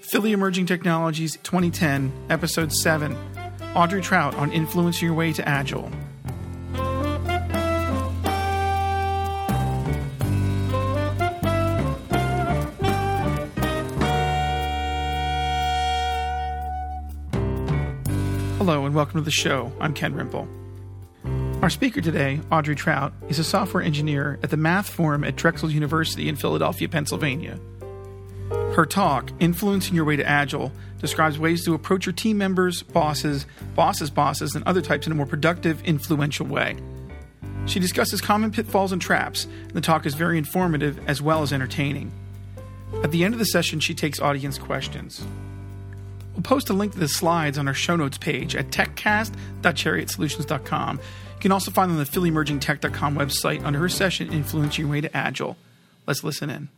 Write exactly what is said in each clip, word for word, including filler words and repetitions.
Philly Emerging Technologies twenty ten, Episode seven, Audrey Trout on Influencing Your Way to Agile. Hello and welcome to the show. I'm Ken Rimple. Our speaker today, Audrey Trout, is a software engineer at the Math Forum at Drexel University in Philadelphia, Pennsylvania. Her talk, Influencing Your Way to Agile, describes ways to approach your team members, bosses, bosses' bosses, and other types in a more productive, influential way. She discusses common pitfalls and traps, and the talk is very informative as well as entertaining. At the end of the session, she takes audience questions. We'll post a link to the slides on our show notes page at techcast dot chariot solutions dot com. You can also find them on the philly emerging tech dot com website under her session, Influencing Your Way to Agile. Let's listen in.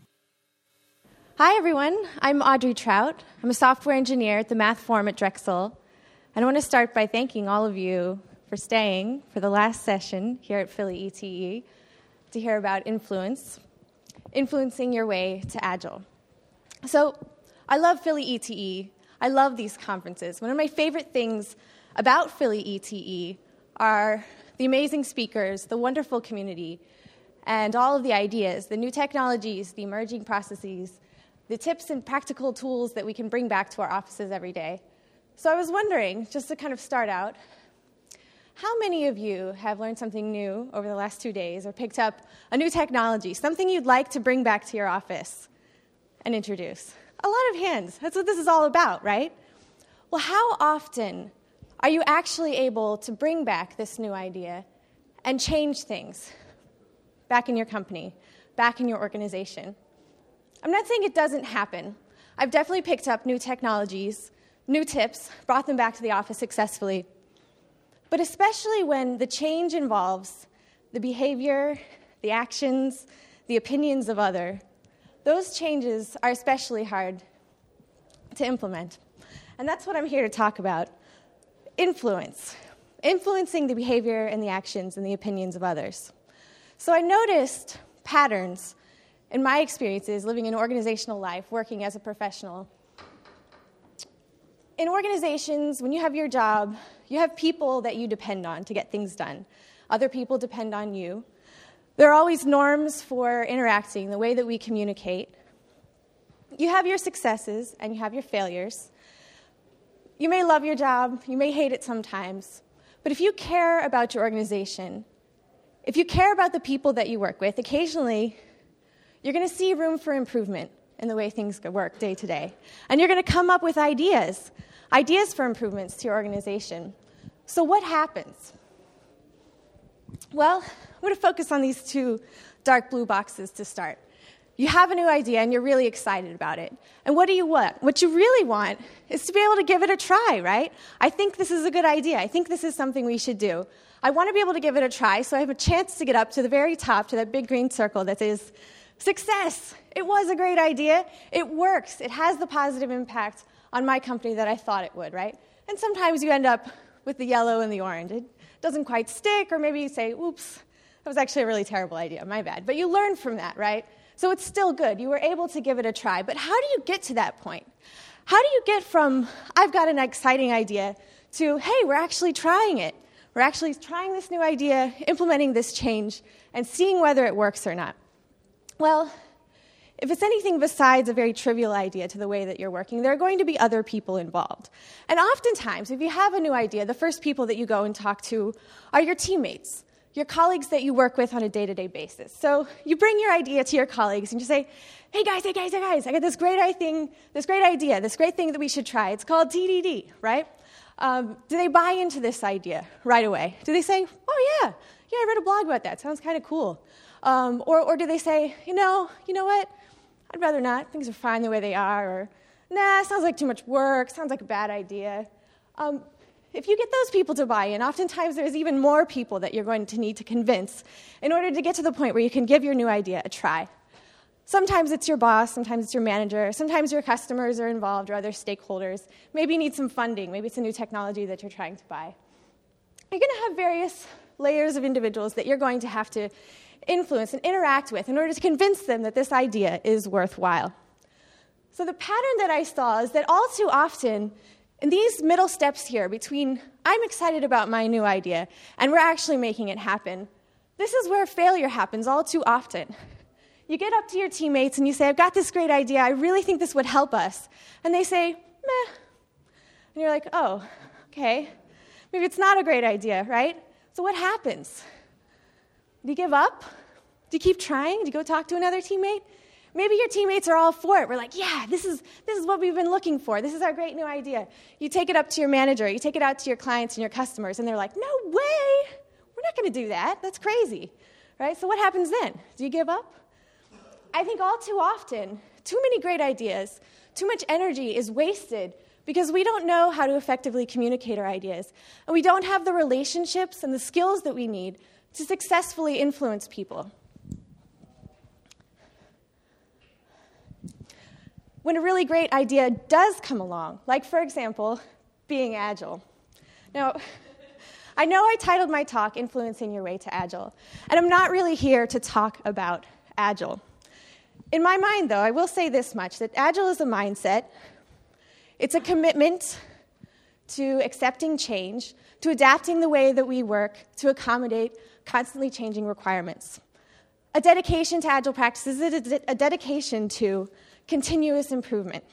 Hi, everyone. I'm Audrey Trout. I'm a software engineer at the Math Forum at Drexel. And I want to start by thanking all of you for staying for the last session here at Philly E T E to hear about influence, influencing your way to Agile. So I love Philly E T E. I love these conferences. One of my favorite things about Philly E T E are the amazing speakers, the wonderful community, and all of the ideas, the new technologies, the emerging processes, the tips and practical tools that we can bring back to our offices every day. So I was wondering, just to kind of start out, how many of you have learned something new over the last two days or picked up a new technology, something you'd like to bring back to your office and introduce? A lot of hands. That's what this is all about, right? Well, how often are you actually able to bring back this new idea and change things back in your company, back in your organization? I'm not saying it doesn't happen. I've definitely picked up new technologies, new tips, brought them back to the office successfully. But especially when the change involves the behavior, the actions, the opinions of others, those changes are especially hard to implement. And that's what I'm here to talk about. Influence. Influencing the behavior and the actions and the opinions of others. So I noticed patterns in my experiences living in organizational life, working as a professional. In organizations, when you have your job, you have people that you depend on to get things done. Other people depend on you. There are always norms for interacting, the way that we communicate. You have your successes and you have your failures. You may love your job, you may hate it sometimes, but if you care about your organization, if you care about the people that you work with, occasionally you're going to see room for improvement in the way things work day to day. And you're going to come up with ideas, ideas for improvements to your organization. So what happens? Well, I'm going to focus on these two dark blue boxes to start. You have a new idea and you're really excited about it. And what do you want? What you really want is to be able to give it a try, right? I think this is a good idea. I think this is something we should do. I want to be able to give it a try so I have a chance to get up to the very top, to that big green circle that says, success! It was a great idea. It works. It has the positive impact on my company that I thought it would, right? And sometimes you end up with the yellow and the orange. It doesn't quite stick, or maybe you say, oops, that was actually a really terrible idea, my bad. But you learn from that, right? So it's still good. You were able to give it a try. But how do you get to that point? How do you get from, I've got an exciting idea, to, hey, we're actually trying it. We're actually trying this new idea, implementing this change, and seeing whether it works or not. Well, if it's anything besides a very trivial idea to the way that you're working, there are going to be other people involved. And oftentimes, if you have a new idea, the first people that you go and talk to are your teammates, your colleagues that you work with on a day-to-day basis. So you bring your idea to your colleagues and you say, hey guys, hey guys, hey guys, I got this great thing, this great idea, this great thing that we should try. It's called T D D, right? Um, do they buy into this idea right away? Do they say, oh yeah, yeah, I read a blog about that, sounds kind of cool. Um, or, or do they say, you know, you know what? I'd rather not. Things are fine the way they are. Or, nah, sounds like too much work. Sounds like a bad idea. Um, if you get those people to buy in, oftentimes there's even more people that you're going to need to convince in order to get to the point where you can give your new idea a try. Sometimes it's your boss. Sometimes it's your manager. Sometimes your customers are involved or other stakeholders. Maybe you need some funding. Maybe it's a new technology that you're trying to buy. You're going to have various layers of individuals that you're going to have to influence and interact with in order to convince them that this idea is worthwhile. So the pattern that I saw is that all too often, in these middle steps here between I'm excited about my new idea and we're actually making it happen, this is where failure happens all too often. You get up to your teammates and you say, I've got this great idea, I really think this would help us. And they say, meh. And you're like, oh, okay. Maybe it's not a great idea, right? So what happens? Do you give up? Do you keep trying? Do you go talk to another teammate? Maybe your teammates are all for it. We're like, yeah, this is this is what we've been looking for. This is our great new idea. You take it up to your manager. You take it out to your clients and your customers, and they're like, no way. We're not going to do that. That's crazy, right? So what happens then? Do you give up? I think all too often, too many great ideas, too much energy is wasted because we don't know how to effectively communicate our ideas, and we don't have the relationships and the skills that we need to successfully influence people. When a really great idea does come along, like, for example, being agile. Now, I know I titled my talk, Influencing Your Way to Agile, and I'm not really here to talk about agile. In my mind, though, I will say this much, that agile is a mindset. It's a commitment to accepting change, to adapting the way that we work to accommodate constantly changing requirements. A dedication to agile practices is a dedication to continuous improvement.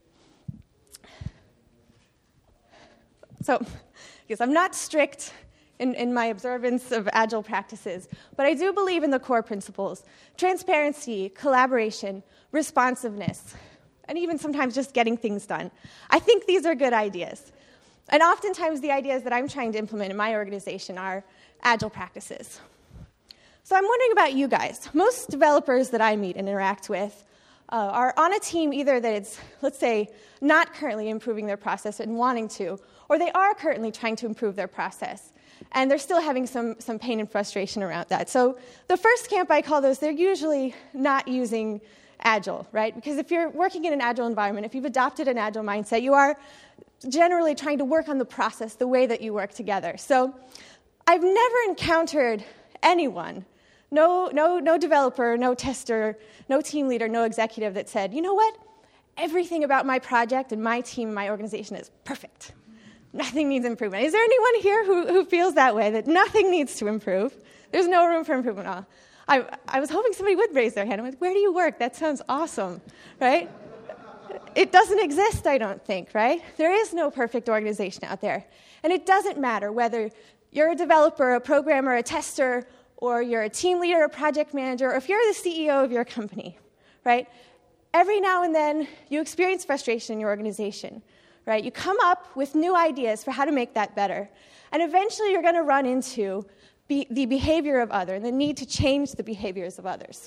So, because I'm not strict in, in my observance of agile practices, but I do believe in the core principles: transparency, collaboration, responsiveness, and even sometimes just getting things done. I think these are good ideas. And oftentimes the ideas that I'm trying to implement in my organization are agile practices. So I'm wondering about you guys. Most developers that I meet and interact with Uh, are on a team either that it's, let's say, not currently improving their process and wanting to, or they are currently trying to improve their process, and they're still having some, some pain and frustration around that. So the first camp, I call those, they're usually not using Agile, right? Because if you're working in an Agile environment, if you've adopted an Agile mindset, you are generally trying to work on the process, the way that you work together. So I've never encountered anyone, No, no, no developer, no tester, no team leader, no executive that said, you know what? Everything about my project and my team and my organization is perfect. Nothing needs improvement. Is there anyone here who, who feels that way, that nothing needs to improve? There's no room for improvement at all. I, I was hoping somebody would raise their hand. I'm like, where do you work? That sounds awesome, right? It doesn't exist, I don't think, right? There is no perfect organization out there. And it doesn't matter whether you're a developer, a programmer, a tester, or you're a team leader, a project manager, or if you're the C E O of your company, right? Every now and then, you experience frustration in your organization, right? You come up with new ideas for how to make that better. And eventually, you're going to run into be- the behavior of others and the need to change the behaviors of others.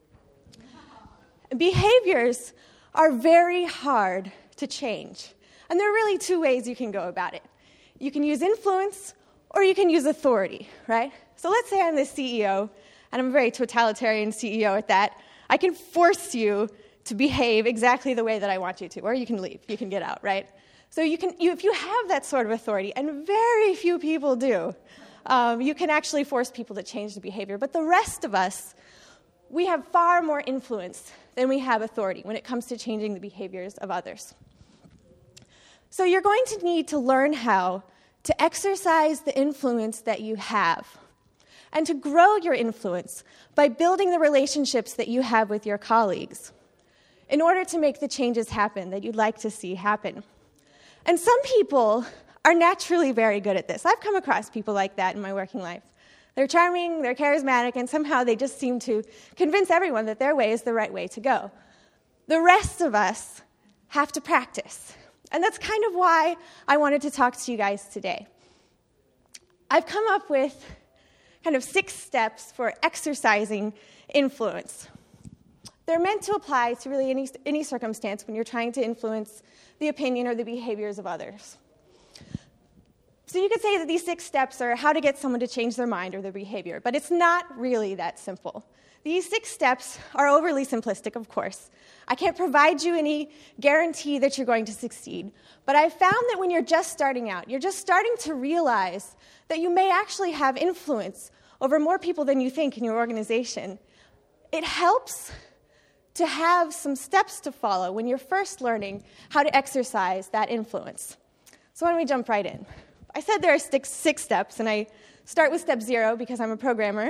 Behaviors are very hard to change. And there are really two ways you can go about it. You can use influence, or you can use authority, right? So let's say I'm the C E O, and I'm a very totalitarian C E O at that. I can force you to behave exactly the way that I want you to, or you can leave, you can get out, right? So you can, you, if you have that sort of authority, and very few people do, um, you can actually force people to change the behavior. But the rest of us, we have far more influence than we have authority when it comes to changing the behaviors of others. So you're going to need to learn how to exercise the influence that you have, and to grow your influence by building the relationships that you have with your colleagues in order to make the changes happen that you'd like to see happen. And some people are naturally very good at this. I've come across people like that in my working life. They're charming, they're charismatic, and somehow they just seem to convince everyone that their way is the right way to go. The rest of us have to practice. And that's kind of why I wanted to talk to you guys today. I've come up with kind of six steps for exercising influence. They're meant to apply to really any, any circumstance when you're trying to influence the opinion or the behaviors of others. So you could say that these six steps are how to get someone to change their mind or their behavior, but it's not really that simple. These six steps are overly simplistic, of course. I can't provide you any guarantee that you're going to succeed, but I've found that when you're just starting out, you're just starting to realize that you may actually have influence over more people than you think in your organization. It helps to have some steps to follow when you're first learning how to exercise that influence. So why don't we jump right in? I said there are six, six steps, and I start with step zero because I'm a programmer.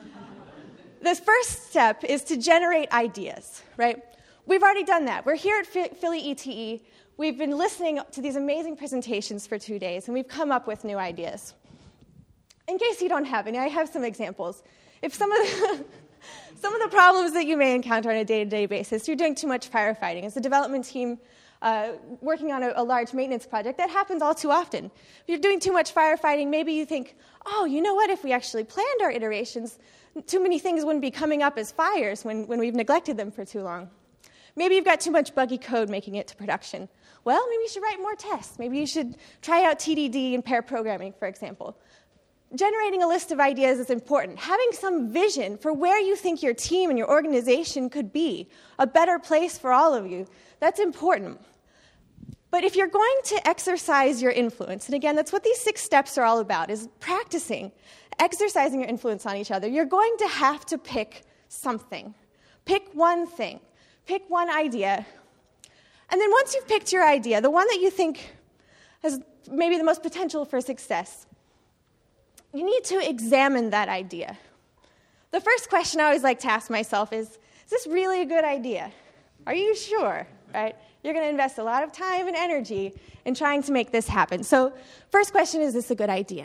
The first step is to generate ideas, right? We've already done that. We're here at Philly E T E. We've been listening to these amazing presentations for two days, and we've come up with new ideas. In case you don't have any, I have some examples. If some of the, some of the problems that you may encounter on a day-to-day basis, you're doing too much firefighting. As a development team uh, working on a, a large maintenance project, that happens all too often. If you're doing too much firefighting, maybe you think, oh, you know what, if we actually planned our iterations, too many things wouldn't be coming up as fires when, when we've neglected them for too long. Maybe you've got too much buggy code making it to production. Well, maybe you should write more tests. Maybe you should try out T D D and pair programming, for example. Generating a list of ideas is important. Having some vision for where you think your team and your organization could be, a better place for all of you, that's important. But if you're going to exercise your influence, and again, that's what these six steps are all about, is practicing, exercising your influence on each other, you're going to have to pick something. Pick one thing. Pick one idea. And then once you've picked your idea, the one that you think has maybe the most potential for success, you need to examine that idea. The first question I always like to ask myself is, is this really a good idea? Are you sure? Right? You're going to invest a lot of time and energy in trying to make this happen. So first question, is this a good idea?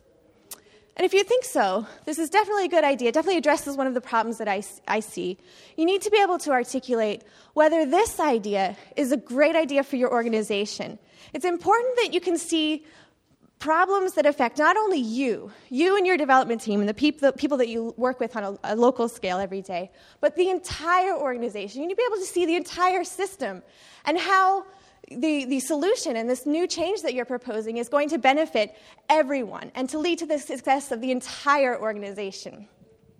And if you think so, this is definitely a good idea, definitely addresses one of the problems that I, I see. You need to be able to articulate whether this idea is a great idea for your organization. It's important that you can see problems that affect not only you, you and your development team and the, peop- the people that you work with on a, a local scale every day, but the entire organization. You need to be able to see the entire system and how the, the solution and this new change that you're proposing is going to benefit everyone and to lead to the success of the entire organization.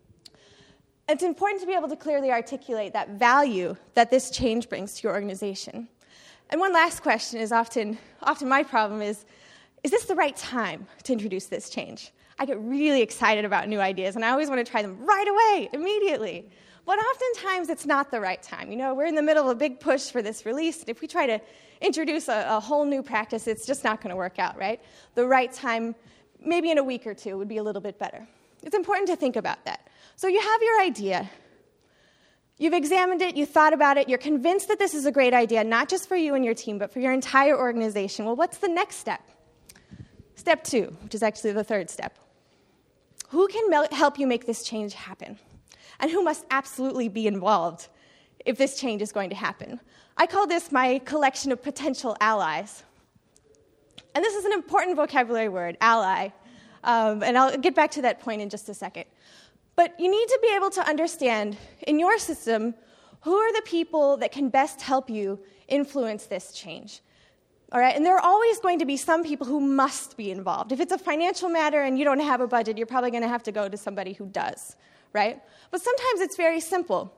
It's important to be able to clearly articulate that value that this change brings to your organization. And one last question is often, often my problem is, is this the right time to introduce this change? I get really excited about new ideas, and I always want to try them right away, immediately. But oftentimes, it's not the right time. You know, we're in the middle of a big push for this release, and if we try to introduce a, a whole new practice, it's just not going to work out, right? The right time, maybe in a week or two, would be a little bit better. It's important to think about that. So you have your idea. You've examined it, you thought about it, you're convinced that this is a great idea, not just for you and your team, but for your entire organization. Well, what's the next step? Step two, which is actually the third step. Who can mel- help you make this change happen? And who must absolutely be involved if this change is going to happen? I call this my collection of potential allies. And this is an important vocabulary word, ally. Um, and I'll get back to that point in just a second. But you need to be able to understand, in your system, who are the people that can best help you influence this change. All right, and there are always going to be some people who must be involved. If it's a financial matter and you don't have a budget, you're probably going to have to go to somebody who does, right? But sometimes it's very simple.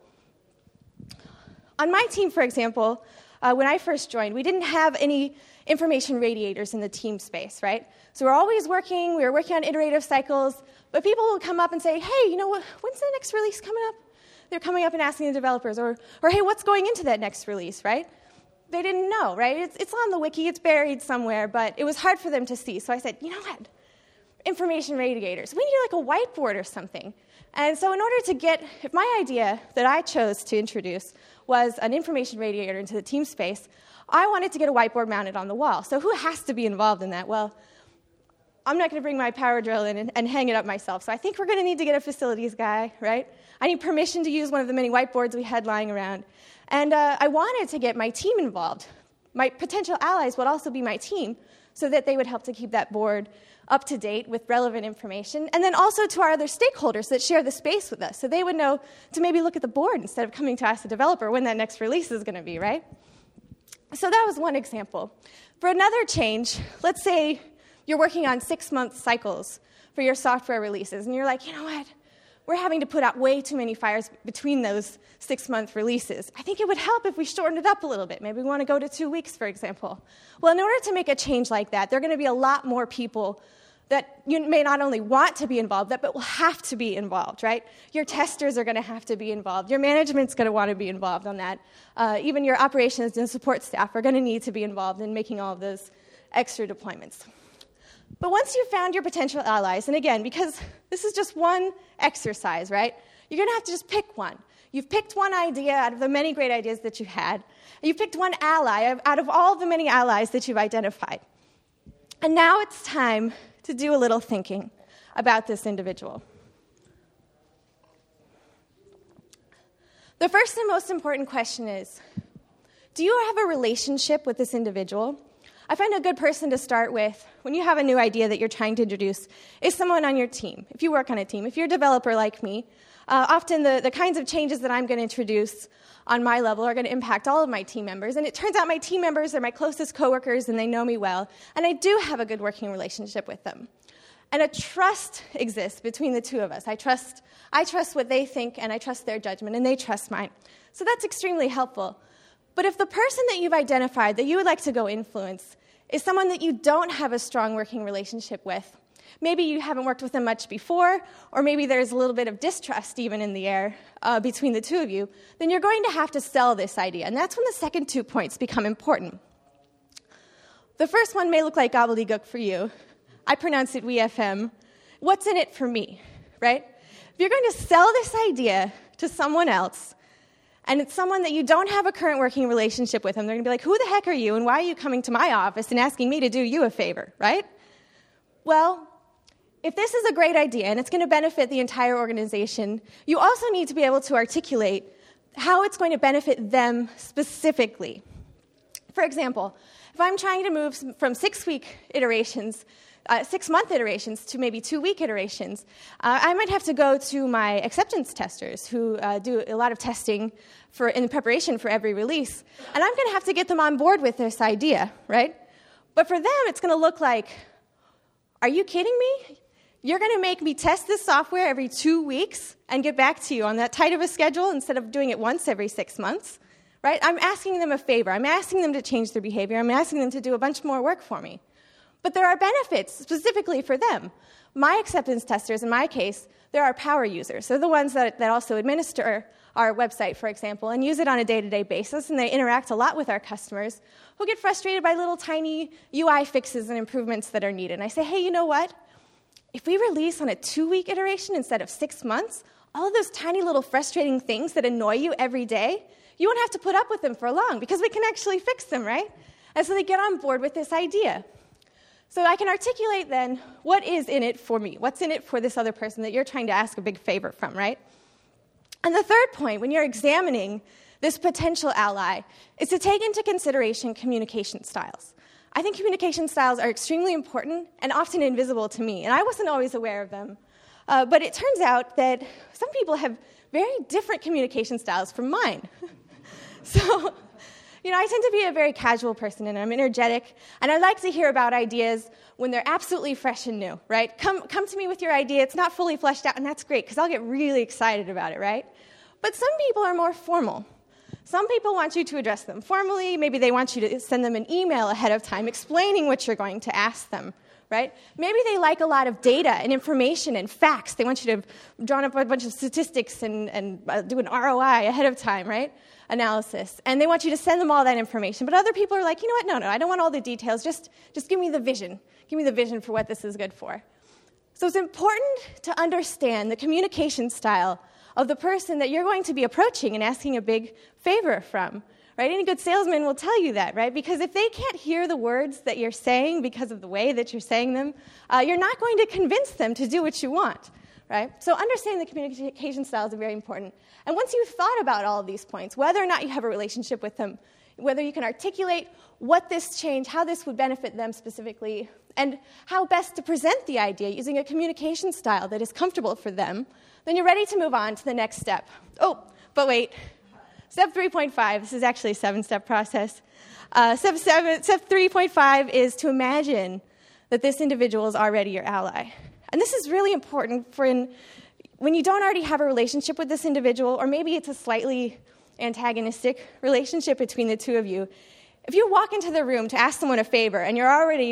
On my team, for example, uh, when I first joined, we didn't have any information radiators in the team space, right? So we're always working, we were working on iterative cycles, but people will come up and say, hey, you know what, when's the next release coming up? They're coming up and asking the developers, or, or hey, what's going into that next release, right? They didn't know, right? It's, it's on the wiki, it's buried somewhere, but it was hard for them to see. So I said, you know what? Information radiators. We need like a whiteboard or something. And so in order to get, if my idea that I chose to introduce was an information radiator into the team space, I wanted to get a whiteboard mounted on the wall. So who has to be involved in that? Well, I'm not going to bring my power drill in and, and hang it up myself. So I think we're going to need to get a facilities guy, right? I need permission to use one of the many whiteboards we had lying around. And uh, I wanted to get my team involved. My potential allies would also be my team, so that they would help to keep that board up to date with relevant information. And then also to our other stakeholders that share the space with us, so they would know to maybe look at the board instead of coming to us, the developer, when that next release is going to be, right? So that was one example. For another change, let's say you're working on six-month cycles for your software releases, and you're like, you know what? We're having to put out way too many fires between those six-month releases. I think it would help if we shortened it up a little bit. Maybe we want to go to two weeks, for example. Well, in order to make a change like that, there are going to be a lot more people that you may not only want to be involved, but will have to be involved, right? Your testers are going to have to be involved. Your management's going to want to be involved on that. Uh, even your operations and support staff are going to need to be involved in making all of those extra deployments. But once you've found your potential allies, and again, because this is just one exercise, right? You're going to have to just pick one. You've picked one idea out of the many great ideas that you had. And you've picked one ally out of all the many allies that you've identified. And now it's time to do a little thinking about this individual. The first and most important question is, do you have a relationship with this individual? I find a good person to start with when you have a new idea that you're trying to introduce is someone on your team. If you work on a team, if you're a developer like me, uh, often the, the kinds of changes that I'm going to introduce on my level are going to impact all of my team members. And it turns out my team members are my closest coworkers, and they know me well. And I do have a good working relationship with them. And a trust exists between the two of us. I trust, I trust what they think, and I trust their judgment, and they trust mine. So that's extremely helpful. But if the person that you've identified that you would like to go influence is someone that you don't have a strong working relationship with, maybe you haven't worked with them much before, or maybe there's a little bit of distrust even in the air uh, between the two of you, then you're going to have to sell this idea. And that's when the second two points become important. The first one may look like gobbledygook for you. I pronounce it we F M. What's in it for me, right? If you're going to sell this idea to someone else, and it's someone that you don't have a current working relationship with, and they're going to be like, who the heck are you, and why are you coming to my office and asking me to do you a favor, right? Well, if this is a great idea and it's going to benefit the entire organization, you also need to be able to articulate how it's going to benefit them specifically. For example, if I'm trying to move from six-week iterations, uh, six-month iterations to maybe two-week iterations, uh, I might have to go to my acceptance testers who uh, do a lot of testing for in preparation for every release, and I'm going to have to get them on board with this idea, right? But for them, it's going to look like, are you kidding me? You're going to make me test this software every two weeks and get back to you on that tight of a schedule instead of doing it once every six months, right? I'm asking them a favor. I'm asking them to change their behavior. I'm asking them to do a bunch more work for me. But there are benefits specifically for them. My acceptance testers, in my case, there are power users. They're the ones that, that also administer our website, for example, and use it on a day-to-day basis, and they interact a lot with our customers who get frustrated by little tiny U I fixes and improvements that are needed. And I say, hey, you know what? If we release on a two-week iteration instead of six months, all of those tiny little frustrating things that annoy you every day, you won't have to put up with them for long because we can actually fix them, right? And so they get on board with this idea. So I can articulate then what is in it for me, what's in it for this other person that you're trying to ask a big favor from, right? And the third point, when you're examining this potential ally, is to take into consideration communication styles. I think communication styles are extremely important and often invisible to me, and I wasn't always aware of them. Uh, but it turns out that some people have very different communication styles from mine. So, you know, I tend to be a very casual person, and I'm energetic, and I like to hear about ideas when they're absolutely fresh and new, right? Come, come to me with your idea. It's not fully fleshed out, and that's great, because I'll get really excited about it, right? But some people are more formal. Some people want you to address them formally. Maybe they want you to send them an email ahead of time explaining what you're going to ask them, right? Maybe they like a lot of data and information and facts. They want you to have drawn up a bunch of statistics and, and uh, do an R O I ahead of time, right? Analysis. And they want you to send them all that information. But other people are like, you know what? No, no, I don't want all the details. Just, just give me the vision. Give me the vision for what this is good for. So it's important to understand the communication style of the person that you're going to be approaching and asking a big favor from, right? Any good salesman will tell you that, right? Because if they can't hear the words that you're saying because of the way that you're saying them, uh, you're not going to convince them to do what you want, right? So understanding the communication styles is very important. And once you've thought about all of these points, whether or not you have a relationship with them, whether you can articulate what this change, how this would benefit them specifically, and how best to present the idea using a communication style that is comfortable for them, then you're ready to move on to the next step. Oh, but wait. Step three point five, this is actually a seven-step process. Uh, step, seven, step three point five is to imagine that this individual is already your ally. And this is really important for in, when you don't already have a relationship with this individual, or maybe it's a slightly antagonistic relationship between the two of you. If you walk into the room to ask someone a favor and you're already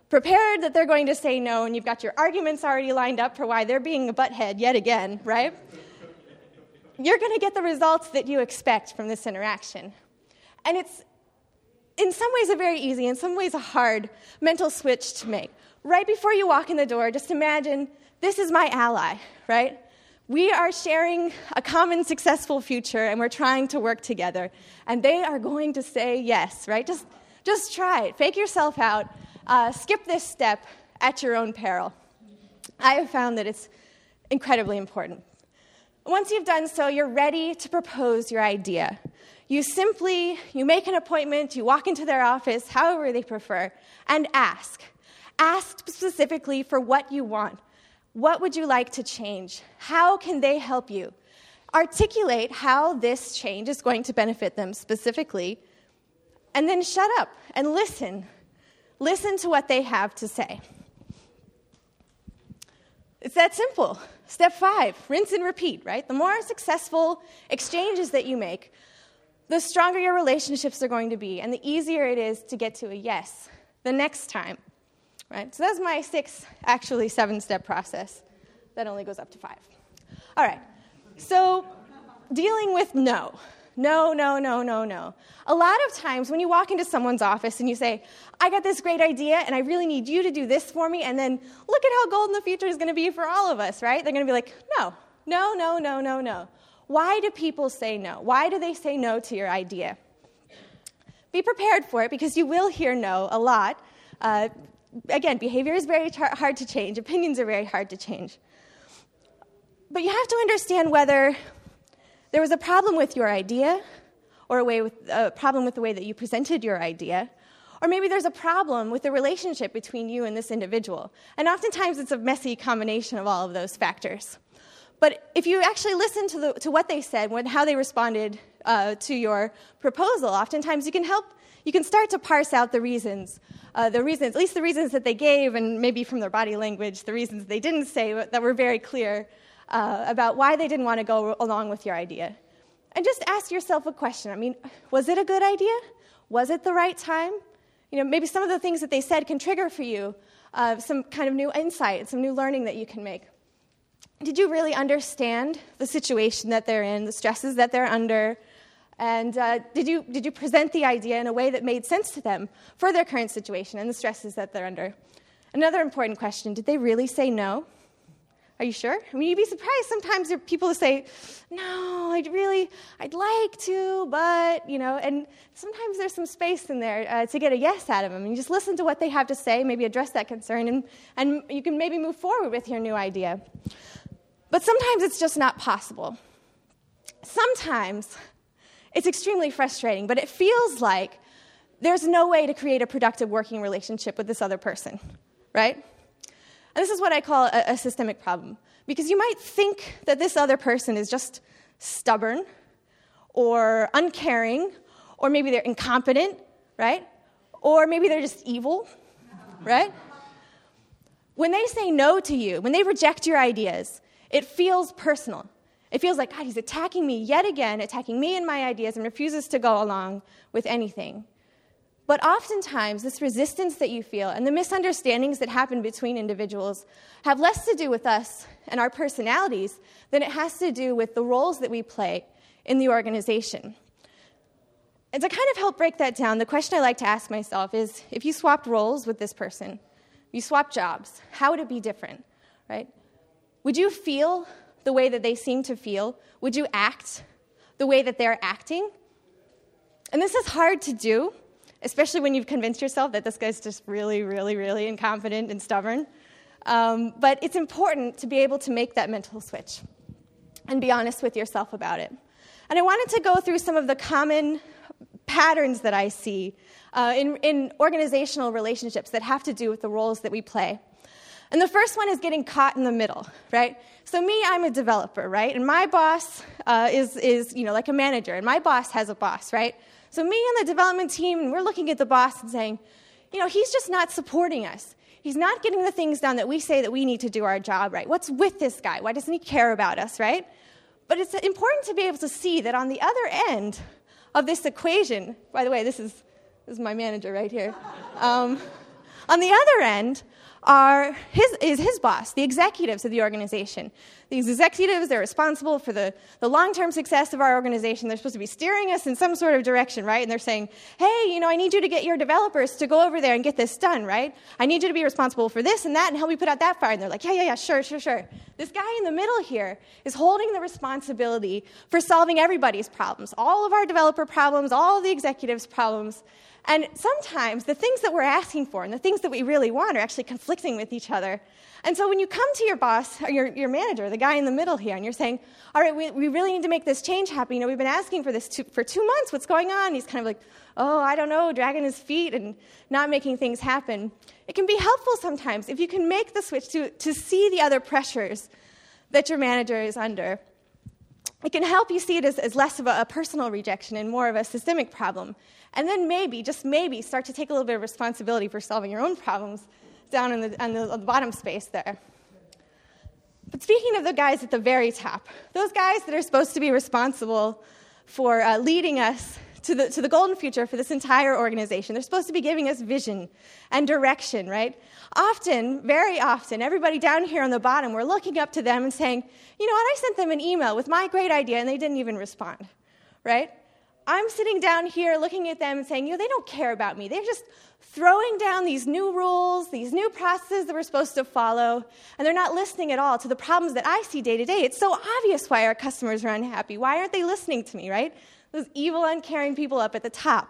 prepared that they're going to say no, and you've got your arguments already lined up for why they're being a butthead yet again, right? You're going to get the results that you expect from this interaction. And it's, in some ways, a very easy, in some ways, a hard mental switch to make. Right before you walk in the door, just imagine, this is my ally, right? We are sharing a common successful future, and we're trying to work together. And they are going to say yes, right? Just, just try it. Fake yourself out. Uh, skip this step at your own peril. I have found that it's incredibly important. Once you've done so, you're ready to propose your idea. You simply, you make an appointment, you walk into their office, however they prefer, and ask. Ask specifically for what you want. What would you like to change? How can they help you? Articulate how this change is going to benefit them specifically, and then shut up and listen. Listen to what they have to say. It's that simple. Step five, rinse and repeat, right? The more successful exchanges that you make, the stronger your relationships are going to be, and the easier it is to get to a yes the next time, right? So that's my six, actually seven-step process. That only goes up to five. All right, so dealing with no. No, no, no, no, no. A lot of times when you walk into someone's office and you say, I got this great idea and I really need you to do this for me, and then look at how golden the future is going to be for all of us, right? They're going to be like, no, no, no, no, no, no. Why do people say no? Why do they say no to your idea? Be prepared for it, because you will hear no a lot. Uh, again, behavior is very tar- hard to change. Opinions are very hard to change. But you have to understand whether there was a problem with your idea, or a, way with, a problem with the way that you presented your idea, or maybe there's a problem with the relationship between you and this individual. And oftentimes it's a messy combination of all of those factors. But if you actually listen to, the, to what they said, when, how they responded uh, to your proposal, oftentimes you can help, you can start to parse out the reasons, uh, the reasons, at least the reasons that they gave, and maybe from their body language, the reasons they didn't say that were very clear uh, about why they didn't want to go along with your idea. And just ask yourself a question. I mean, was it a good idea? Was it the right time? You know, maybe some of the things that they said can trigger for you uh, some kind of new insight, some new learning that you can make. Did you really understand the situation that they're in, the stresses that they're under? And uh, did you did you present the idea in a way that made sense to them for their current situation and the stresses that they're under? Another important question, did they really say no? Are you sure? I mean, you'd be surprised sometimes there are people who say, no, I'd really, I'd like to, but, you know, and sometimes there's some space in there uh, to get a yes out of them. And you just listen to what they have to say, maybe address that concern, and, and you can maybe move forward with your new idea. But sometimes it's just not possible. Sometimes it's extremely frustrating, but it feels like there's no way to create a productive working relationship with this other person, right? And this is what I call a, a systemic problem, because you might think that this other person is just stubborn or uncaring, or maybe they're incompetent, right? Or maybe they're just evil, right? When they say no to you, when they reject your ideas, it feels personal. It feels like, God, he's attacking me yet again, attacking me and my ideas, and refuses to go along with anything. But oftentimes, this resistance that you feel and the misunderstandings that happen between individuals have less to do with us and our personalities than it has to do with the roles that we play in the organization. And to kind of help break that down, the question I like to ask myself is, if you swapped roles with this person, you swapped jobs, how would it be different, right? Would you feel the way that they seem to feel? Would you act the way that they're acting? And this is hard to do, especially when you've convinced yourself that this guy's just really, really, really incompetent and stubborn. Um, but it's important to be able to make that mental switch and be honest with yourself about it. And I wanted to go through some of the common patterns that I see uh, in, in organizational relationships that have to do with the roles that we play. And the first one is getting caught in the middle, right? So me, I'm a developer, right? And my boss uh, is, is, you know, like a manager, and my boss has a boss, right? So me and the development team, and we're looking at the boss and saying, you know, he's just not supporting us. He's not getting the things done that we say that we need to do our job right. What's with this guy? Why doesn't he care about us, right? But it's important to be able to see that on the other end of this equation, by the way, this is, this is my manager right here. Um, On the other end are his, is his boss, the executives of the organization. These executives, they're responsible for the, the long-term success of our organization. They're supposed to be steering us in some sort of direction, right? And they're saying, hey, you know, I need you to get your developers to go over there and get this done, right? I need you to be responsible for this and that and help me put out that fire. And they're like, yeah, yeah, yeah, sure, sure, sure. This guy in the middle here is holding the responsibility for solving everybody's problems, all of our developer problems, all of the executives' problems. And sometimes the things that we're asking for and the things that we really want are actually conflicting with each other. And so when you come to your boss, or your, your manager, the guy in the middle here, and you're saying, all right, we, we really need to make this change happen. You know, we've been asking for this two, for two months. What's going on? And he's kind of like, oh, I don't know, dragging his feet and not making things happen. It can be helpful sometimes if you can make the switch to, to see the other pressures that your manager is under. It can help you see it as, as less of a, a personal rejection and more of a systemic problem. And then maybe, just maybe, start to take a little bit of responsibility for solving your own problems down in the, on the, on the bottom space there. But speaking of the guys at the very top, those guys that are supposed to be responsible for uh, leading us to the, to the golden future for this entire organization, they're supposed to be giving us vision and direction, right? Often, very often, everybody down here on the bottom, we're looking up to them and saying, you know what, I sent them an email with my great idea and they didn't even respond, right? I'm sitting down here looking at them and saying, you know, they don't care about me. They're just throwing down these new rules, these new processes that we're supposed to follow, and they're not listening at all to the problems that I see day to day. It's so obvious why our customers are unhappy. Why aren't they listening to me, right? Those evil, uncaring people up at the top.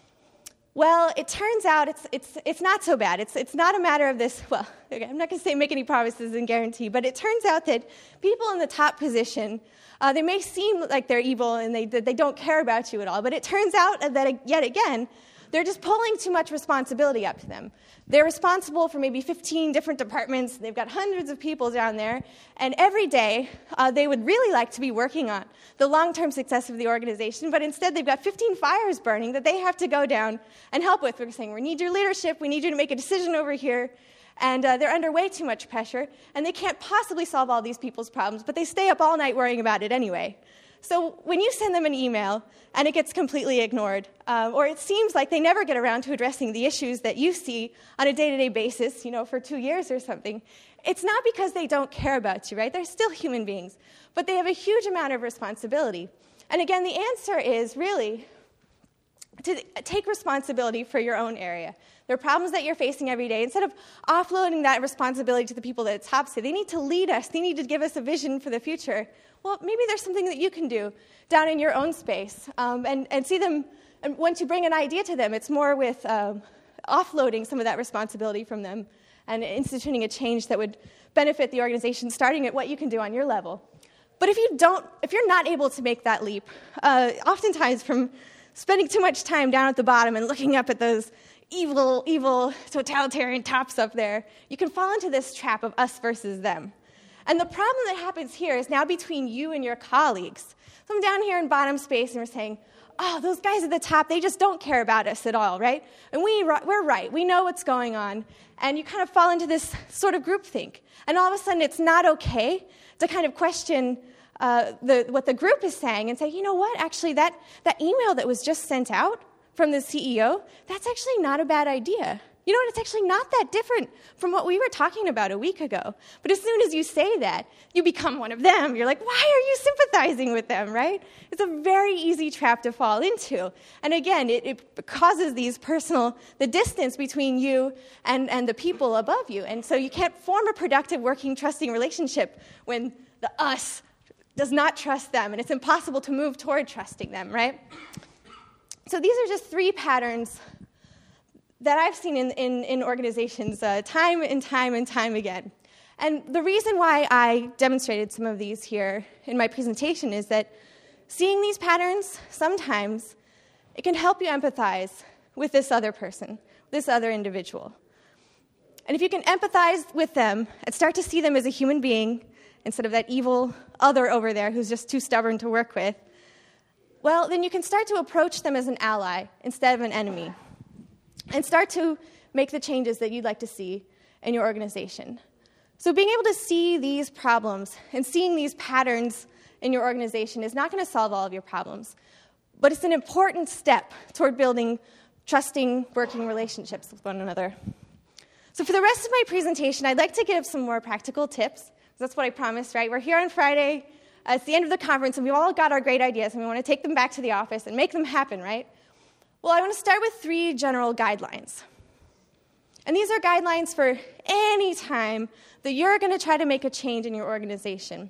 Well, it turns out it's it's it's not so bad. It's it's not a matter of this, well, okay, I'm not going to say make any promises and guarantee, but it turns out that people in the top position, uh, they may seem like they're evil and they they don't care about you at all, but it turns out that, yet again, they're just pulling too much responsibility up to them. They're responsible for maybe fifteen different departments. They've got hundreds of people down there. And every day, uh, they would really like to be working on the long-term success of the organization, but instead they've got fifteen fires burning that they have to go down and help with. We're saying, we need your leadership. We need you to make a decision over here. And uh, they're under way too much pressure, and they can't possibly solve all these people's problems, but they stay up all night worrying about it anyway. So when you send them an email and it gets completely ignored, um, or it seems like they never get around to addressing the issues that you see on a day-to-day basis, you know, for two years or something, it's not because they don't care about you, right? They're still human beings, but they have a huge amount of responsibility. And again, the answer is really to take responsibility for your own area. There are problems that you're facing every day. Instead of offloading that responsibility to the people at the top, say they need to lead us, they need to give us a vision for the future. Well, maybe there's something that you can do down in your own space, um, and, and see them, and once you bring an idea to them, it's more with um, offloading some of that responsibility from them and instituting a change that would benefit the organization, starting at what you can do on your level. But if you don't, if you're not able to make that leap, uh, oftentimes from spending too much time down at the bottom and looking up at those evil, evil totalitarian tops up there, you can fall into this trap of us versus them. And the problem that happens here is now between you and your colleagues. So I'm down here in bottom space and we're saying, oh, those guys at the top, they just don't care about us at all, right? And we, we're right. We know what's going on. And you kind of fall into this sort of groupthink. And all of a sudden, it's not okay to kind of question uh, the, what the group is saying and say, you know what, actually, that, that email that was just sent out from the C E O, that's actually not a bad idea. You know what, it's actually not that different from what we were talking about a week ago. But as soon as you say that, you become one of them. You're like, why are you sympathizing with them, right? It's a very easy trap to fall into. And again, it, it causes these personal, the distance between you and, and the people above you. And so you can't form a productive, working, trusting relationship when the us does not trust them. And it's impossible to move toward trusting them, right? So these are just three patterns that I've seen in, in, in organizations uh, time and time and time again. And the reason why I demonstrated some of these here in my presentation is that seeing these patterns, sometimes it can help you empathize with this other person, this other individual. And if you can empathize with them and start to see them as a human being instead of that evil other over there who's just too stubborn to work with, well, then you can start to approach them as an ally instead of an enemy, and start to make the changes that you'd like to see in your organization. So being able to see these problems and seeing these patterns in your organization is not going to solve all of your problems, but it's an important step toward building trusting, working relationships with one another. So for the rest of my presentation, I'd like to give some more practical tips. That's what I promised, right? We're here on Friday. Uh, it's the end of the conference, and we've all got our great ideas, and we want to take them back to the office and make them happen, right? Well, I want to start with three general guidelines. And these are guidelines for any time that you're going to try to make a change in your organization.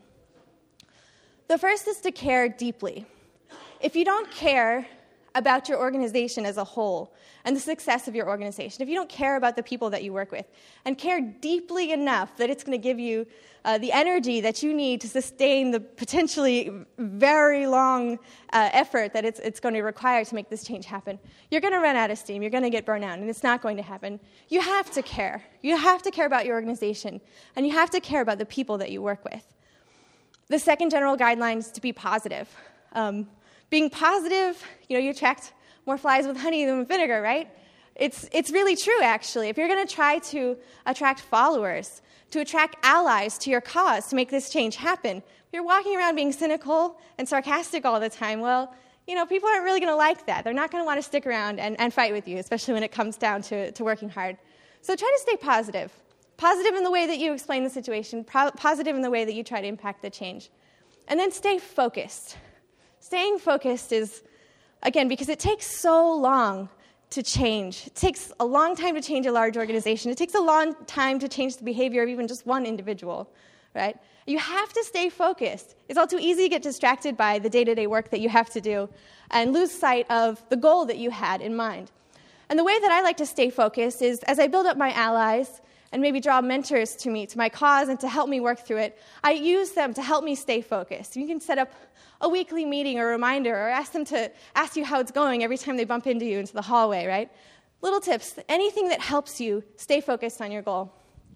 The first is to care deeply. If you don't care about your organization as a whole and the success of your organization, if you don't care about the people that you work with and care deeply enough that it's going to give you uh, the energy that you need to sustain the potentially very long uh, effort that it's, it's going to require to make this change happen, you're going to run out of steam, you're going to get burned out, and it's not going to happen. You have to care. You have to care about your organization, and you have to care about the people that you work with. The second general guideline is to be positive. Um, Being positive, you know, you attract more flies with honey than with vinegar, right? It's, it's really true, actually. If you're going to try to attract followers, to attract allies to your cause, to make this change happen, if you're walking around being cynical and sarcastic all the time, well, you know, people aren't really going to like that. They're not going to want to stick around and, and fight with you, especially when it comes down to, to working hard. So try to stay positive. Positive in the way that you explain the situation, pro- positive in the way that you try to impact the change. And then stay focused. Staying focused is, again, because it takes so long to change. It takes a long time to change a large organization. It takes a long time to change the behavior of even just one individual, right? You have to stay focused. It's all too easy to get distracted by the day-to-day work that you have to do and lose sight of the goal that you had in mind. And the way that I like to stay focused is as I build up my allies and maybe draw mentors to me, to my cause, and to help me work through it, I use them to help me stay focused. You can set up a weekly meeting or reminder, or ask them to ask you how it's going every time they bump into you into the hallway, right? Little tips, anything that helps you stay focused on your goal.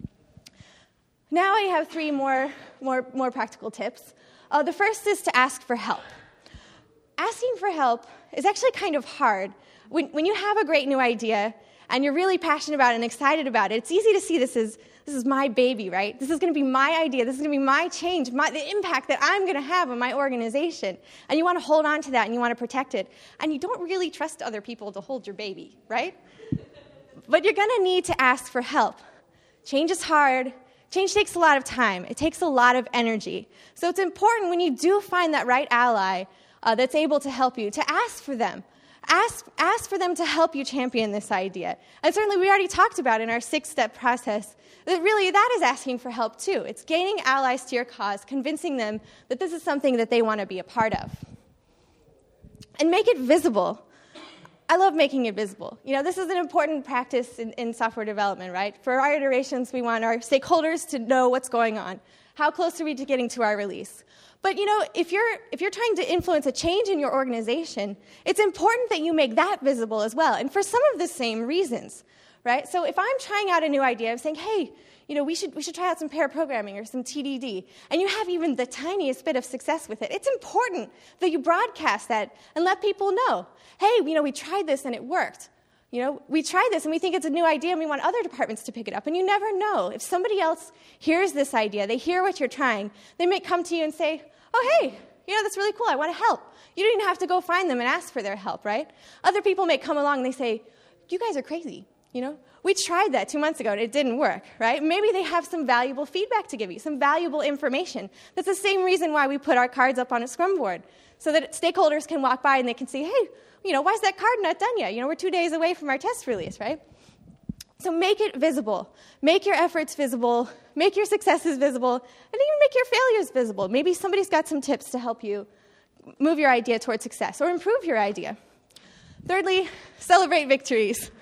Now I have three more, more, more practical tips. Uh, the first is to ask for help. Asking for help is actually kind of hard. When, when you have a great new idea, and you're really passionate about it and excited about it, it's easy to see this as, this is my baby, right? This is going to be my idea. This is going to be my change, my, the impact that I'm going to have on my organization. And you want to hold on to that, and you want to protect it. And you don't really trust other people to hold your baby, right? But you're going to need to ask for help. Change is hard. Change takes a lot of time. It takes a lot of energy. So it's important when you do find that right ally uh, that's able to help you, to ask for them. Ask, ask for them to help you champion this idea. And certainly we already talked about in our six-step process that really that is asking for help too. It's gaining allies to your cause, convincing them that this is something that they want to be a part of. And make it visible. I love making it visible. You know, this is an important practice in, in software development, right? For our iterations, we want our stakeholders to know what's going on. How close are we to getting to our release? But, you know, if you're, if you're trying to influence a change in your organization, it's important that you make that visible as well, and for some of the same reasons, right? So if I'm trying out a new idea, I'm saying, hey, you know, we should, we should try out some pair programming or some T D D, and you have even the tiniest bit of success with it, it's important that you broadcast that and let people know, hey, you know, we tried this and it worked. You know, we tried this and we think it's a new idea and we want other departments to pick it up. And you never know. If somebody else hears this idea, they hear what you're trying, they may come to you and say, oh, hey, you know, that's really cool. I want to help. You don't even have to go find them and ask for their help, right? Other people may come along and they say, you guys are crazy. You know, we tried that two months ago and it didn't work, right? Maybe they have some valuable feedback to give you, some valuable information. That's the same reason why we put our cards up on a Scrum board, so that stakeholders can walk by and they can see, hey, you know, why is that card not done yet? You know, we're two days away from our test release, right? So make it visible. Make your efforts visible. Make your successes visible. And even make your failures visible. Maybe somebody's got some tips to help you move your idea towards success or improve your idea. Thirdly, celebrate victories.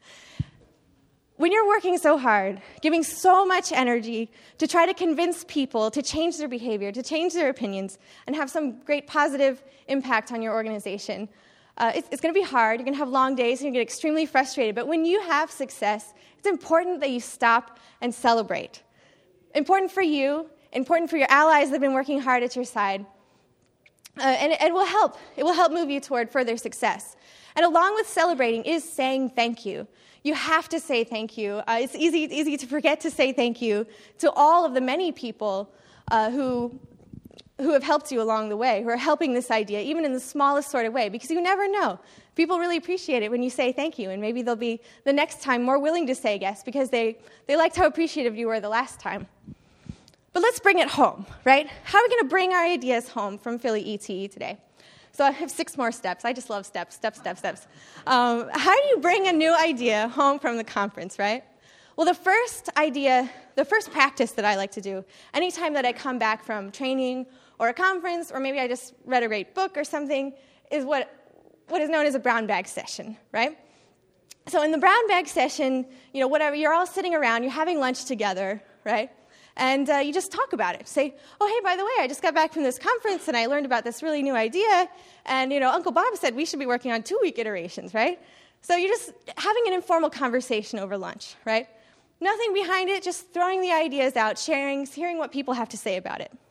When you're working so hard, giving so much energy to try to convince people to change their behavior, to change their opinions, and have some great positive impact on your organization, uh, it's, it's going to be hard. You're going to have long days, and you're going to get extremely frustrated. But when you have success, it's important that you stop and celebrate. Important for you, important for your allies that have been working hard at your side. Uh, and it, it will help. It will help move you toward further success. And along with celebrating is saying thank you. You have to say thank you. Uh, it's easy, easy to forget to say thank you to all of the many people uh, who, who have helped you along the way, who are helping this idea, even in the smallest sort of way, because you never know. People really appreciate it when you say thank you, and maybe they'll be, the next time, more willing to say yes because they, they liked how appreciative you were the last time. But let's bring it home, right? How are we going to bring our ideas home from Philly E T E today? So I have six more steps. I just love steps, steps, steps, steps. Um, how do you bring a new idea home from the conference, right? Well, the first idea, the first practice that I like to do, anytime that I come back from training or a conference, or maybe I just read a great book or something, is what, what is known as a brown bag session, right? So in the brown bag session, you know, whatever, you're all sitting around, you're having lunch together, right? And uh, you just talk about it. Say, oh, hey, by the way, I just got back from this conference, and I learned about this really new idea, and, you know, Uncle Bob said we should be working on two-week iterations, right? So you're just having an informal conversation over lunch, right? Nothing behind it, just throwing the ideas out, sharing, hearing what people have to say about it.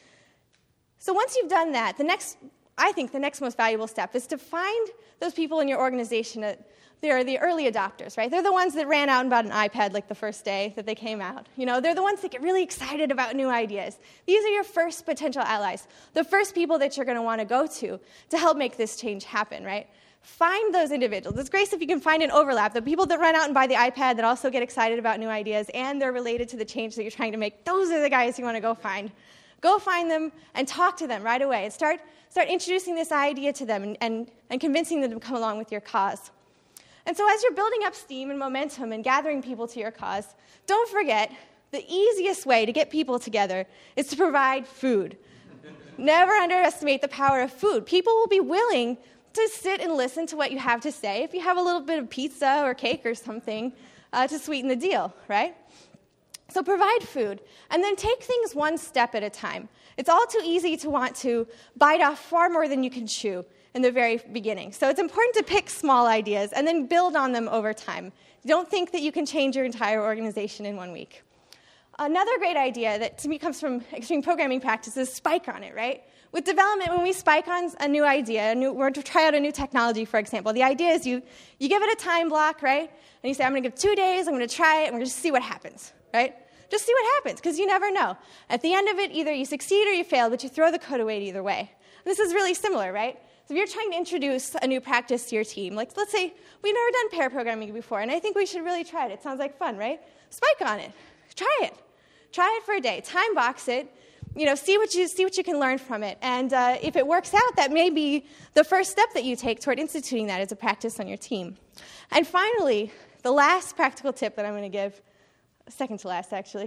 So once you've done that, the next, I think the next most valuable step is to find those people in your organization that they're the early adopters, right? They're the ones that ran out and bought an iPad like the first day that they came out. You know, they're the ones that get really excited about new ideas. These are your first potential allies, the first people that you're going to want to go to to help make this change happen, right? Find those individuals. It's great if you can find an overlap. The people that run out and buy the iPad that also get excited about new ideas and they're related to the change that you're trying to make, those are the guys you want to go find. Go find them and talk to them right away and start, start introducing this idea to them and, and, and convincing them to come along with your cause. And so as you're building up steam and momentum and gathering people to your cause, don't forget the easiest way to get people together is to provide food. Never underestimate the power of food. People will be willing to sit and listen to what you have to say if you have a little bit of pizza or cake or something uh, to sweeten the deal, right? So provide food, and then take things one step at a time. It's all too easy to want to bite off far more than you can chew in the very beginning. So it's important to pick small ideas and then build on them over time. Don't think that you can change your entire organization in one week. Another great idea that to me comes from extreme programming practice is spike on it, right? With development, when we spike on a new idea, a new, we're to try out a new technology, for example, the idea is you, you give it a time block, right? And you say, I'm going to give two days, I'm going to try it, and we're going to see what happens, right? Just see what happens, because you never know. At the end of it, either you succeed or you fail, but you throw the code away either way. This is really similar, right? So if you're trying to introduce a new practice to your team, like let's say we've never done pair programming before, and I think we should really try it. It sounds like fun, right? Spike on it. Try it. Try it for a day. Time box it. You know, see what you see what you can learn from it. And uh, if it works out, that may be the first step that you take toward instituting that as a practice on your team. And finally, the last practical tip that I'm going to give, second to last actually,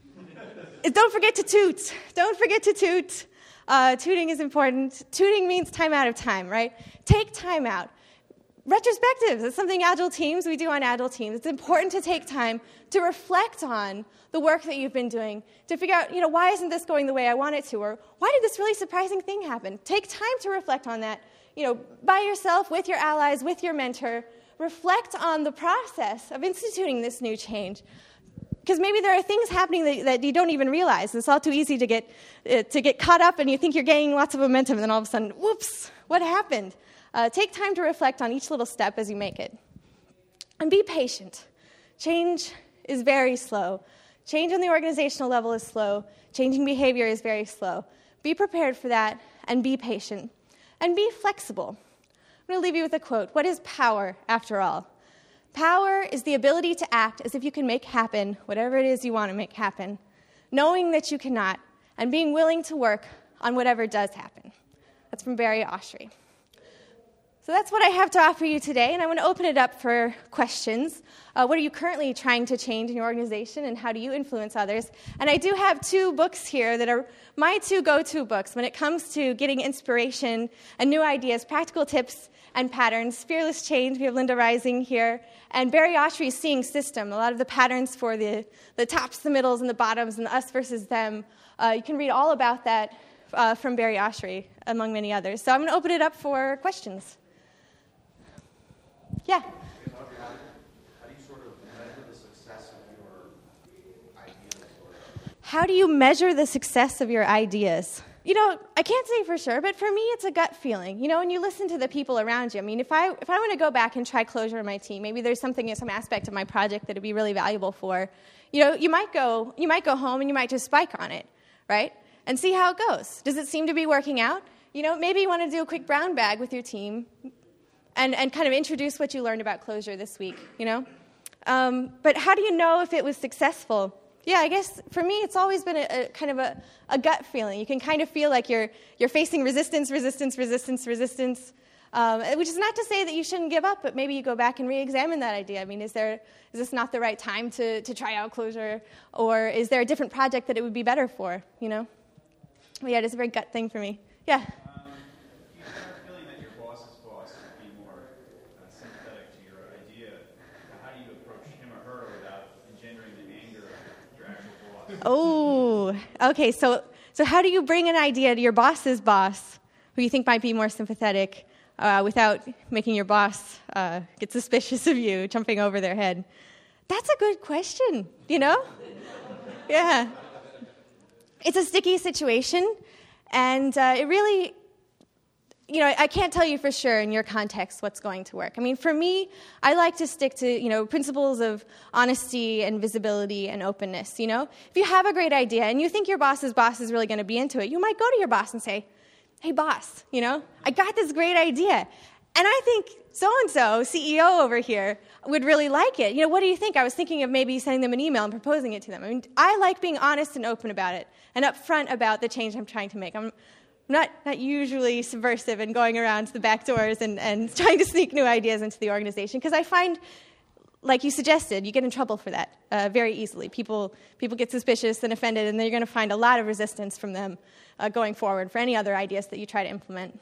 is don't forget to toot. Don't forget to toot. Uh, tooting is important. Tooting means time out of time, right? Take time out. Retrospectives is something Agile teams, we do on Agile teams. It's important to take time to reflect on the work that you've been doing, to figure out, you know, why isn't this going the way I want it to, or why did this really surprising thing happen? Take time to reflect on that, you know, by yourself, with your allies, with your mentor. Reflect on the process of instituting this new change. Because maybe there are things happening that, that you don't even realize. It's all too easy to get uh, to get caught up, and you think you're gaining lots of momentum, and then all of a sudden, whoops, what happened? Uh, take time to reflect on each little step as you make it. And be patient. Change is very slow. Change on the organizational level is slow. Changing behavior is very slow. Be prepared for that, and be patient. And be flexible. I'm going to leave you with a quote. What is power, after all? Power is the ability to act as if you can make happen whatever it is you want to make happen, knowing that you cannot, and being willing to work on whatever does happen. That's from Barry Oshry. So that's what I have to offer you today, and I want to open it up for questions. Uh, what are you currently trying to change in your organization, and how do you influence others? And I do have two books here that are my two go-to books when it comes to getting inspiration and new ideas, practical tips and patterns. Fearless Change, we have Linda Rising here, and Barry Oshry's Seeing System, a lot of the patterns for the, the tops, the middles, and the bottoms, and the us versus them. Uh, you can read all about that uh, from Barry Oshry, among many others. So I'm going to open it up for questions. Yeah. How do you sort of measure the success of your ideas? How do you measure the success of your ideas? You know, I can't say for sure, but for me, it's a gut feeling. You know, when you listen to the people around you, I mean, if I if I want to go back and try closure in my team, maybe there's something, some aspect of my project that would be really valuable for, you know, you might go you might go home and you might just spike on it, right? And see how it goes. Does it seem to be working out? You know, maybe you want to do a quick brown bag with your team. and, and kind of introduce what you learned about Clojure this week, you know? Um, but how do you know if it was successful? Yeah, I guess for me, it's always been a, a kind of a, a gut feeling. You can kind of feel like you're you're facing resistance, resistance, resistance, resistance, um, which is not to say that you shouldn't give up, but maybe you go back and re-examine that idea. I mean, is there is this not the right time to, to try out Clojure, or is there a different project that it would be better for, you know? Well, yeah, it is a very gut thing for me. Yeah? Um, do you start feeling that your boss's boss would be more uh, sympathetic to your idea? How do you approach him or her without engendering the anger of your actual boss? Oh, okay. So, so how do you bring an idea to your boss's boss, who you think might be more sympathetic, uh, without making your boss uh, get suspicious of you, jumping over their head? That's a good question, you know? Yeah. It's a sticky situation, and uh, it really, you know, I can't tell you for sure in your context what's going to work. I mean, for me, I like to stick to, you know, principles of honesty and visibility and openness, you know? If you have a great idea and you think your boss's boss is really going to be into it, you might go to your boss and say, hey, boss, you know, I got this great idea, and I think so-and-so, C E O over here, would really like it. You know, what do you think? I was thinking of maybe sending them an email and proposing it to them. I mean, I like being honest and open about it and upfront about the change I'm trying to make. I'm not, not usually subversive and going around to the back doors and, and trying to sneak new ideas into the organization, because I find, like you suggested, you get in trouble for that uh, very easily. People people get suspicious and offended, and then you're going to find a lot of resistance from them uh, going forward for any other ideas that you try to implement.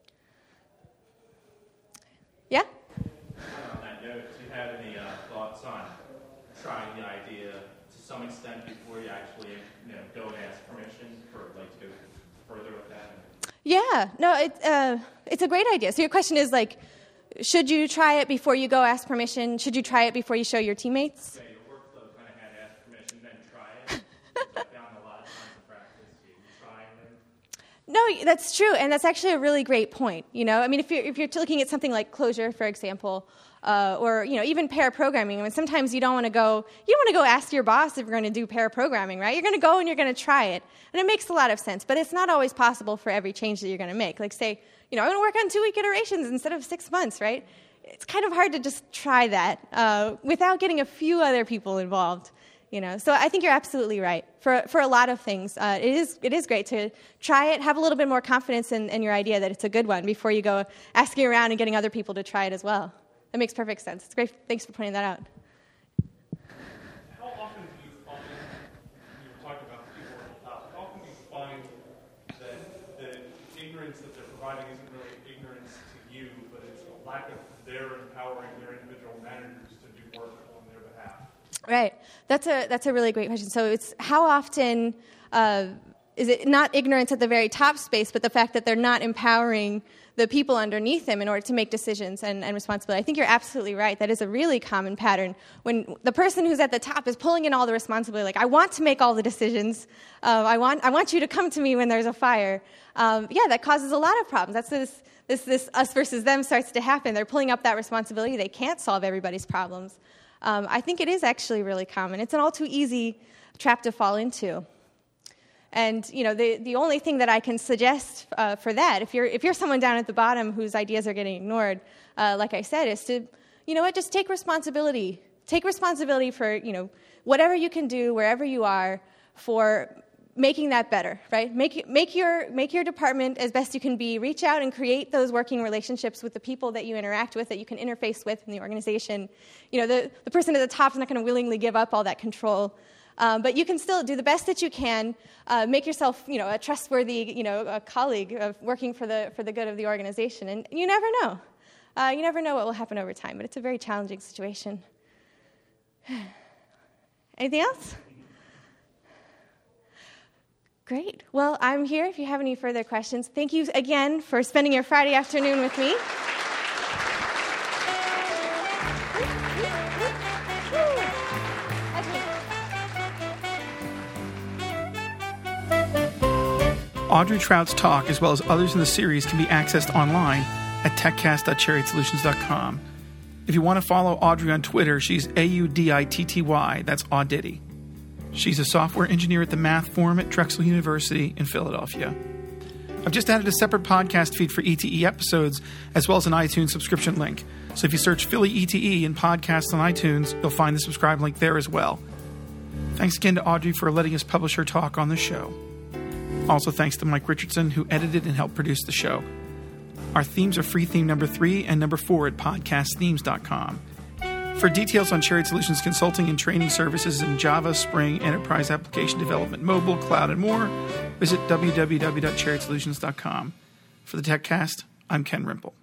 Yeah? On that note, do you have any uh, thoughts on trying the idea to some extent before you actually, you know, go and ask permission for, like, to go further with that? Yeah, no, it, uh, it's a great idea. So your question is, like, should you try it before you go ask permission? Should you try it before you show your teammates? Yeah, your workflow kind of had ask permission, then try it. I found a lot of times in practice, you try and then... No, that's true, and that's actually a really great point. You know, I mean, if you're if you're looking at something like Clojure, for example, uh, or you know, even pair programming. I mean, sometimes you don't want to go. You don't want to go ask your boss if you're going to do pair programming, right? You're going to go and you're going to try it, and it makes a lot of sense. But it's not always possible for every change that you're going to make. Like, say, you know, I'm going to work on two-week iterations instead of six months, right? It's kind of hard to just try that uh, without getting a few other people involved. You know, so I think you're absolutely right. For for a lot of things, uh, it is it is great to try it, have a little bit more confidence in, in your idea that it's a good one before you go asking around and getting other people to try it as well. That makes perfect sense. It's great. Thanks for pointing that out. How often do you find, you were talking about the people at the top, how often do you find that the ignorance that they're providing isn't really ignorance to you, but it's a lack of their empowering their individual managers to do work on their behalf? Right. That's a that's a really great question. So it's how often uh, is it not ignorance at the very top space, but the fact that they're not empowering the people underneath them in order to make decisions and, and responsibility. I think you're absolutely right. That is a really common pattern. When the person who's at the top is pulling in all the responsibility, like, I want to make all the decisions. Uh, I want I want you to come to me when there's a fire. Um, yeah, that causes a lot of problems. That's this, this, this us versus them starts to happen. They're pulling up that responsibility. They can't solve everybody's problems. Um, I think it is actually really common. It's an all too easy trap to fall into. And you know, the the only thing that I can suggest uh, for that, if you're if you're someone down at the bottom whose ideas are getting ignored, uh, like I said, is to, you know what, just take responsibility. Take responsibility for, you know, whatever you can do wherever you are for making that better, right? Make make your make your department as best you can be. Reach out and create those working relationships with the people that you interact with, that you can interface with in the organization. You know, the, the person at the top is not going to willingly give up all that control. Um, but you can still do the best that you can, uh, make yourself, you know, a trustworthy, you know, a colleague of working for the for the good of the organization. And you never know. Uh, you never know what will happen over time, but it's a very challenging situation. Anything else? Great. Well, I'm here if you have any further questions. Thank you again for spending your Friday afternoon with me. Audrey Trout's talk, as well as others in the series, can be accessed online at techcast dot chariot solutions dot com. If you want to follow Audrey on Twitter, she's A U D I T T Y, that's Audiddy. She's a software engineer at the Math Forum at Drexel University in Philadelphia. I've just added a separate podcast feed for E T E episodes, as well as an iTunes subscription link. So if you search Philly E T E in podcasts on iTunes, you'll find the subscribe link there as well. Thanks again to Audrey for letting us publish her talk on the show. Also thanks to Mike Richardson, who edited and helped produce the show. Our themes are free theme number three and number four at podcast themes dot com. For details on Chariot Solutions consulting and training services in Java, Spring, Enterprise Application Development, Mobile, Cloud, and more, visit w w w dot chariot solutions dot com. For the TechCast, I'm Ken Rimple.